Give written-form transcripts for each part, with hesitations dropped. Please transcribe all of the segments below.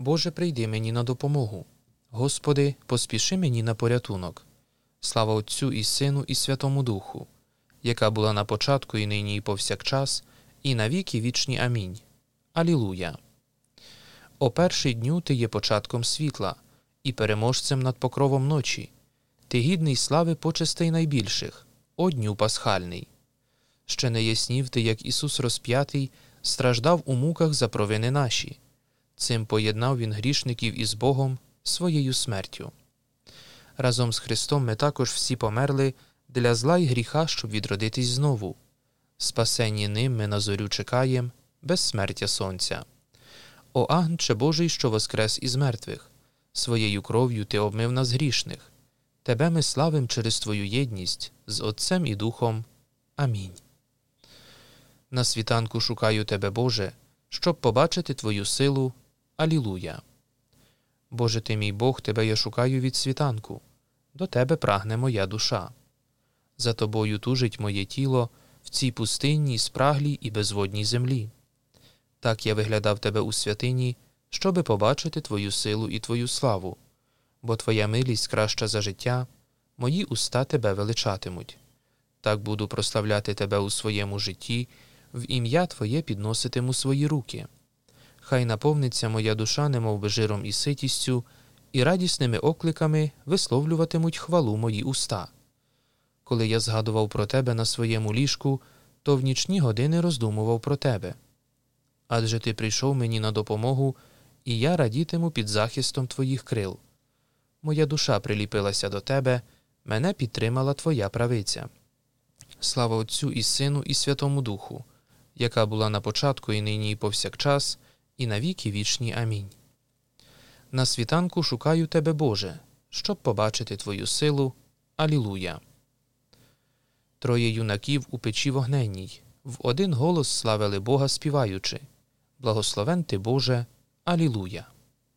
Боже, прийди мені на допомогу. Господи, поспіши мені на порятунок. Слава Отцю і Сину і Святому Духу, яка була на початку і нині і повсякчас, і на віки вічні. Амінь. Алілуя. О перший дню Ти є початком світла і переможцем над покровом ночі. Ти гідний слави почестей найбільших, о дню пасхальний. Ще не яснів Ти, як Ісус розп'ятий, страждав у муках за провини наші. Цим поєднав Він грішників із Богом своєю смертю. Разом з Христом ми також всі померли для зла й гріха, щоб відродитись знову. Спасенні ним ми на зорю чекаєм, безсмертя сонця. О Агнче Божий, що воскрес із мертвих, своєю кров'ю Ти обмив нас грішних. Тебе ми славим через Твою єдність з Отцем і Духом. Амінь. На світанку шукаю Тебе, Боже, щоб побачити Твою силу. Алілуя. Боже ти мій Бог, Тебе я шукаю від світанку. До Тебе прагне моя душа. За Тобою тужить моє тіло в цій пустинній, спраглій і безводній землі. Так я виглядав Тебе у святині, щоби побачити Твою силу і Твою славу, бо Твоя милість краща за життя, мої уста Тебе величатимуть. Так буду прославляти Тебе у своєму житті, в ім'я Твоє підноситиму свої руки. Хай наповниться моя душа немовби жиром і ситістю, і радісними окликами висловлюватимуть хвалу мої уста. Коли я згадував про Тебе на своєму ліжку, то в нічні години роздумував про Тебе. Адже Ти прийшов мені на допомогу, і я радітиму під захистом Твоїх крил. Моя душа приліпилася до Тебе, мене підтримала Твоя правиця. Слава Отцю і Сину і Святому Духу, яка була на початку і нині і повсякчас, і на віки вічні. Амінь. На світанку шукаю Тебе, Боже, щоб побачити Твою силу. Алілуя. Троє юнаків у печі вогненній в один голос славили Бога, співаючи: «Благословен Ти, Боже! Алілуя!»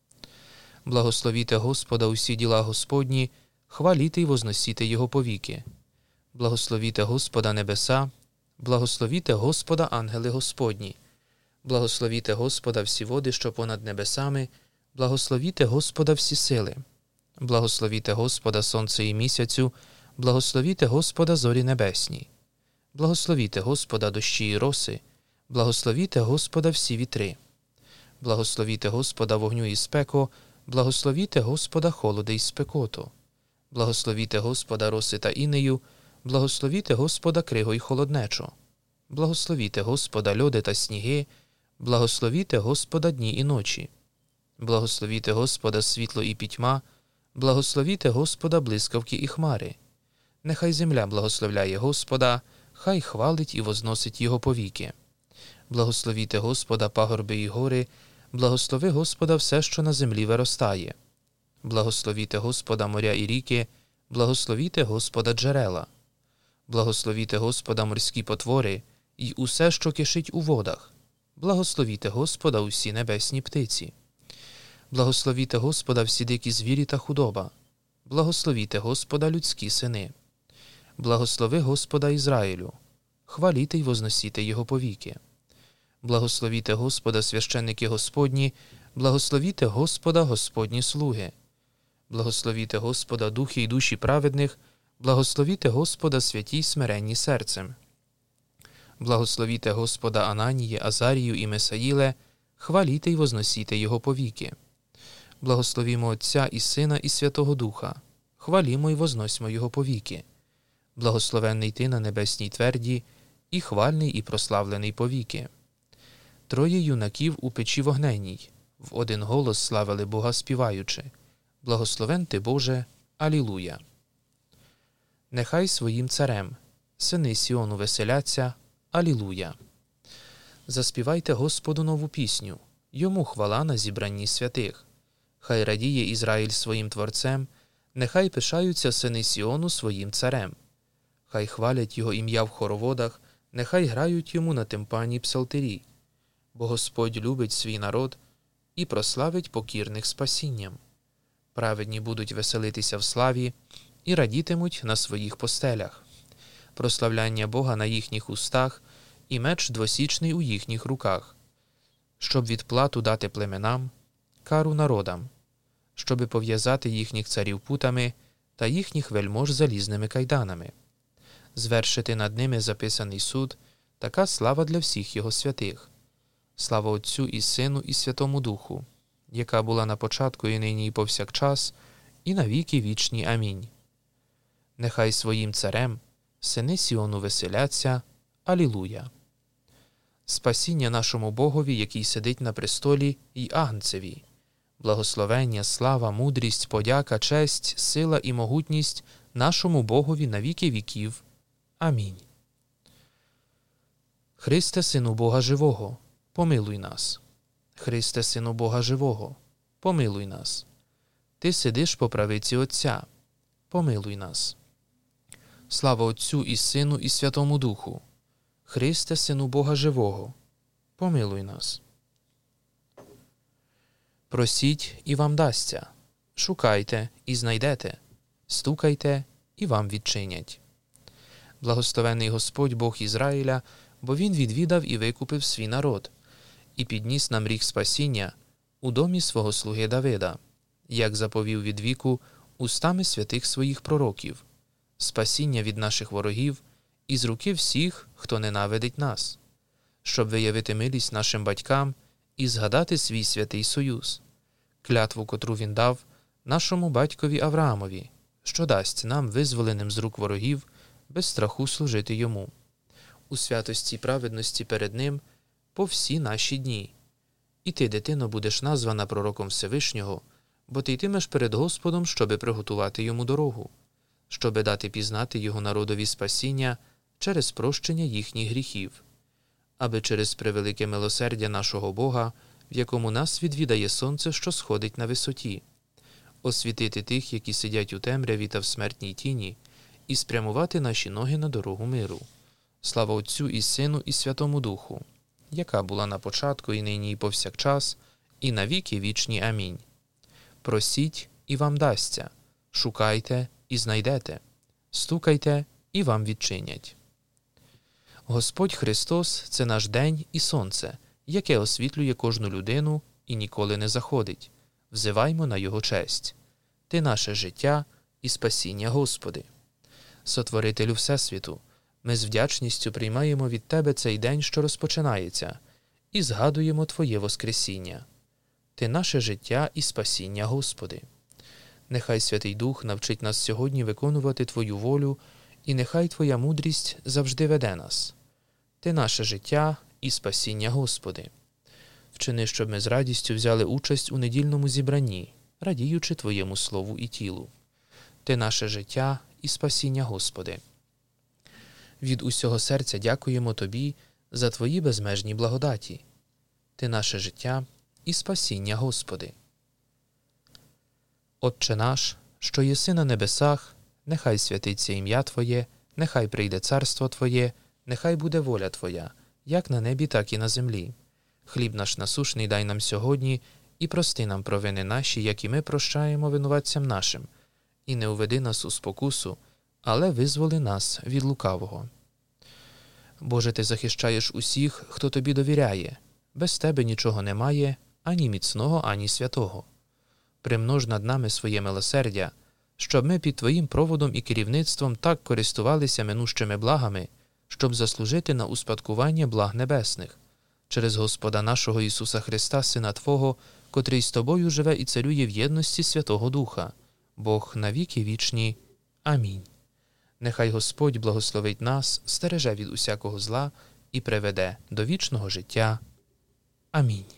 Благословіте Господа усі діла Господні, хваліте й возносіте Його повіки. Благословіте Господа небеса, благословіте Господа ангели Господні. Благословіте Господа всі води, що понад небесами, благословіте Господа всі сили. Благословіте Господа сонце і місяцю, благословіте Господа зорі небесні. Благословіте Господа дощі і роси, благословіте Господа всі вітри. Благословіте Господа вогню і спеко, благословіте Господа холоди і спекоту. Благословіте Господа роси та інею, благословіте Господа криго й холоднечо. Благословіте Господа льоди та сніги, благословіте Господа дні і ночі. Благословіте Господа світло і пітьма, благословіте Господа блискавки і хмари. Нехай земля благословляє Господа, хай хвалить і возносить Його повіки. Благословіте Господа пагорби і гори, благослови Господа все, що на землі виростає. Благословіте Господа моря і ріки, благословіте Господа джерела. Благословіте Господа морські потвори й усе, що кишить у водах. Благословіте Господа усі небесні птиці. Благословіте Господа всі дикі звірі та худоба. Благословіте Господа людські сини. Благослови Господа Ізраїлю. Хваліте й возносіте Його повіки. Благословіте Господа священники Господні, благословіте Господа Господні слуги. Благословіте Господа духи й душі праведних, благословіте Господа святі й смиренні серцем. Благословіте Господа Ананії, Азарію і Месаїле, хваліте й возносіте Його повіки. Благословімо Отця і Сина і Святого Духа, хвалімо й возносьмо Його повіки. Благословенний Ти на небесній тверді, і хвальний і прославлений повіки. Троє юнаків у печі вогненній в один голос славили Бога, співаючи: «Благословен Ти, Боже! Алілуя!» Нехай своїм царем сини Сіону веселяться. Алілуя! Заспівайте Господу нову пісню, Йому хвала на зібранні святих. Хай радіє Ізраїль своїм Творцем, нехай пишаються сини Сіону своїм царем. Хай хвалять Його ім'я в хороводах, нехай грають Йому на тимпані псалтирі. Бо Господь любить свій народ і прославить покірних спасінням. Праведні будуть веселитися в славі і радітимуть на своїх постелях. Прославляння Бога на їхніх устах і меч двосічний у їхніх руках, щоб відплату дати племенам, кару народам, щоби пов'язати їхніх царів путами та їхніх вельмож залізними кайданами, звершити над ними записаний суд, така слава для всіх його святих. Слава Отцю і Сину і Святому Духу, яка була на початку і нині і повсякчас, і на віки вічні. Амінь. Нехай своїм царем сини Сіону веселяться. Алілуя. Спасіння нашому Богові, який сидить на престолі, й Агнцеві. Благословення, слава, мудрість, подяка, честь, сила і могутність нашому Богові на віки віків. Амінь. Христе, Сину Бога Живого, помилуй нас. Христе, Сину Бога Живого, помилуй нас. Ти сидиш по правиці Отця, помилуй нас. Слава Отцю і Сину і Святому Духу. Христе, Сину Бога Живого, помилуй нас. Просіть, і вам дасться. Шукайте, і знайдете. Стукайте, і вам відчинять. Благословений Господь Бог Ізраїля, бо Він відвідав і викупив свій народ, і підніс нам ріг спасіння у домі свого слуги Давида, як заповів від віку устами святих своїх пророків, спасіння від наших ворогів і з руки всіх, хто ненавидить нас, щоб виявити милість нашим батькам і згадати свій святий союз, клятву, котру він дав нашому батькові Авраамові, що дасть нам, визволеним з рук ворогів, без страху служити йому, у святості й праведності перед ним по всі наші дні. І ти, дитино, будеш названа пророком Всевишнього, бо ти йтимеш перед Господом, щоби приготувати йому дорогу, щоби дати пізнати його народові спасіння через прощення їхніх гріхів, аби через превелике милосердя нашого Бога, в якому нас відвідає сонце, що сходить на висоті, освітити тих, які сидять у темряві та в смертній тіні, і спрямувати наші ноги на дорогу миру. Слава Отцю і Сину і Святому Духу, яка була на початку і нині і повсякчас, і на віки вічні. Амінь. Просіть, і вам дасться. Шукайте, і знайдете. Стукайте, і вам відчинять. Господь Христос – це наш день і сонце, яке освітлює кожну людину і ніколи не заходить. Взиваймо на Його честь. Ти наше життя і спасіння, Господи. Сотворителю Всесвіту, ми з вдячністю приймаємо від Тебе цей день, що розпочинається, і згадуємо Твоє Воскресіння. Ти наше життя і спасіння, Господи. Нехай Святий Дух навчить нас сьогодні виконувати Твою волю, і нехай Твоя мудрість завжди веде нас. Ти наше життя і спасіння, Господи. Вчини, щоб ми з радістю взяли участь у недільному зібранні, радіючи Твоєму слову і тілу. Ти наше життя і спасіння, Господи. Від усього серця дякуємо Тобі за Твої безмежні благодаті. Ти наше життя і спасіння, Господи. Отче наш, що єси на небесах, нехай святиться ім'я Твоє, нехай прийде царство Твоє, нехай буде воля Твоя, як на небі, так і на землі. Хліб наш насушний дай нам сьогодні, і прости нам провини наші, як і ми прощаємо винуватцям нашим. І не уведи нас у спокусу, але визволи нас від лукавого. Боже, Ти захищаєш усіх, хто Тобі довіряє. Без Тебе нічого немає, ані міцного, ані святого. Примнож над нами своє милосердя, щоб ми під Твоїм проводом і керівництвом так користувалися минущими благами, щоб заслужити на успадкування благ небесних, через Господа нашого Ісуса Христа, Сина Твого, котрий з Тобою живе і царює в єдності Святого Духа, Бог на віки вічні. Амінь. Нехай Господь благословить нас, стереже від усякого зла і приведе до вічного життя. Амінь.